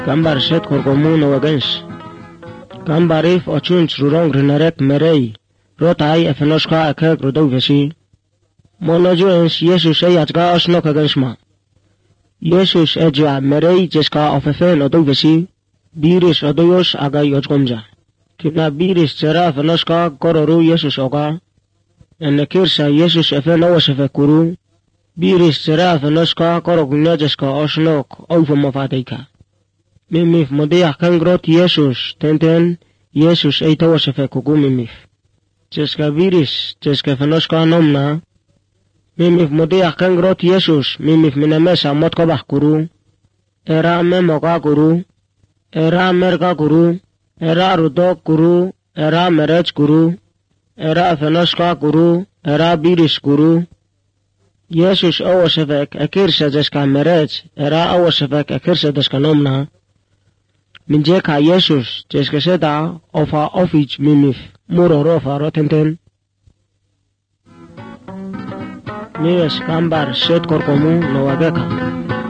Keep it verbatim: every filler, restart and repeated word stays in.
Gambar shet korgomu no wagens. Gambarif ochunch rurong rinarek merei. Rotai efenoshka akek rodou veshi. Monojuens Jesus e yachga osnok agenshma. Jesus ejwa merei jeska ofefen odou veshi. Biris odoyos aga yojgomja. Kipna biris chera efenoshka kororu Jesus oga. Enekirsa Jesus efen owasefe kuru. Biris chera efenoshka korogunya jeska osnok oufomofadeka. Mimif modiach kangrot Jesus tenten Jesus eita wasefe kugu mimif. Jeska viris jeska fenoshka nomna. Mimif modiach kangrot Jesus mimif minamesa motkobach kuru. Era memoga kuru. Era merga kuru. Era rudok kuru. Era merech kuru. Era fenoshka kuru. Era biris kuru. Jesus owasefek ekirsa jeska merech. Era owasefek ekirsa jeska nomna. Min jeka Jesus jeska seda ofa ofich mimif muro rofa rotenten. Nies gambar shet korkomu no wageka.